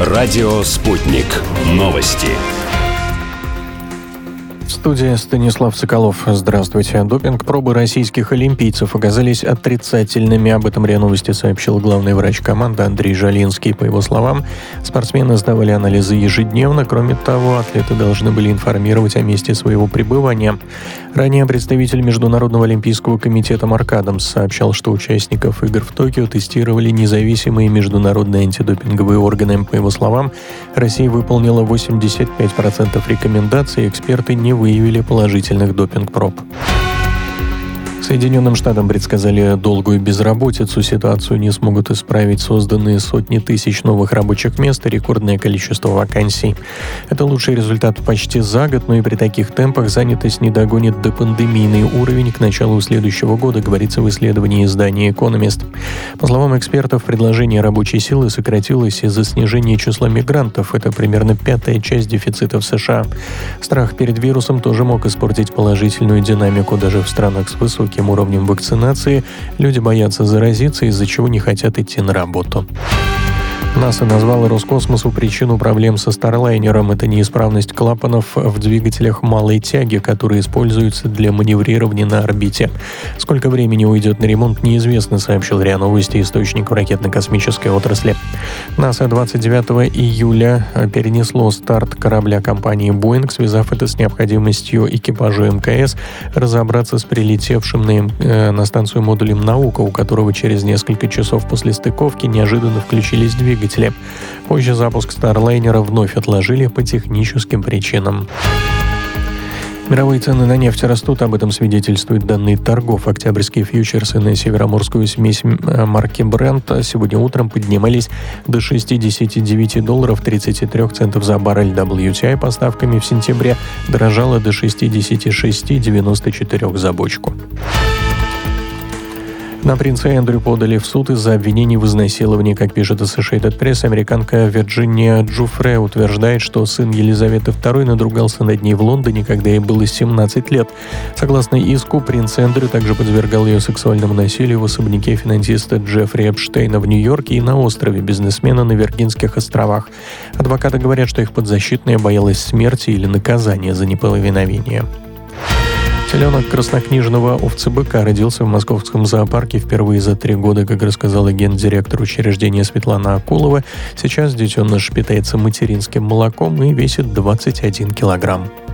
Радио «Спутник». Новости. В студии Станислав Соколов. Здравствуйте. Допинг-пробы российских олимпийцев оказались отрицательными. Об этом РИА Новости сообщил главный врач команды Андрей Жалинский. По его словам, спортсмены сдавали анализы ежедневно. Кроме того, атлеты должны были информировать о месте своего пребывания. Ранее представитель Международного олимпийского комитета Марк Адамс сообщал, что участников игр в Токио тестировали независимые международные антидопинговые органы. По его словам, Россия выполнила 85% рекомендаций, эксперты не выявили положительных допинг-проб. Соединенным Штатам предсказали долгую безработицу. Ситуацию не смогут исправить созданные сотни тысяч новых рабочих мест и рекордное количество вакансий. Это лучший результат почти за год, но и при таких темпах занятость не догонит допандемийный уровень к началу следующего года, говорится в исследовании издания «Экономист». По словам экспертов, предложение рабочей силы сократилось из-за снижения числа мигрантов. Это примерно 1/5 часть дефицита в США. Страх перед вирусом тоже мог испортить положительную динамику даже в странах с высоким уровнем вакцинации. Люди боятся заразиться, из-за чего не хотят идти на работу. НАСА назвала Роскосмосу причину проблем со Старлайнером. Это неисправность клапанов в двигателях малой тяги, которые используются для маневрирования на орбите. Сколько времени уйдет на ремонт, неизвестно, сообщил РИА Новости источник в ракетно-космической отрасли. НАСА 29 июля перенесло старт корабля компании Boeing, связав это с необходимостью экипажа МКС разобраться с прилетевшим на станцию модулем «Наука», у которого через несколько часов после стыковки неожиданно включились двигатели. Позже запуск Старлайнера вновь отложили по техническим причинам. Мировые цены на нефть растут, об этом свидетельствуют данные торгов. Октябрьские фьючерсы на североморскую смесь марки Brent сегодня утром поднимались до $69.33 за баррель. WTI поставками в сентябре дорожало до $66.94 за бочку. На принца Эндрю подали в суд из-за обвинений в изнасиловании. Как пишет Associated Press, американка Вирджиния Джуфре утверждает, что сын Елизаветы II надругался над ней в Лондоне, когда ей было 17 лет. Согласно иску, принц Эндрю также подвергал ее сексуальному насилию в особняке финансиста Джеффри Эпштейна в Нью-Йорке и на острове бизнесмена на Виргинских островах. Адвокаты говорят, что их подзащитная боялась смерти или наказания за неповиновение. Теленок краснокнижного овцебыка родился в московском зоопарке впервые за 3 года, как рассказала гендиректор учреждения Светлана Акулова. Сейчас детеныш питается материнским молоком и весит 21 килограмм.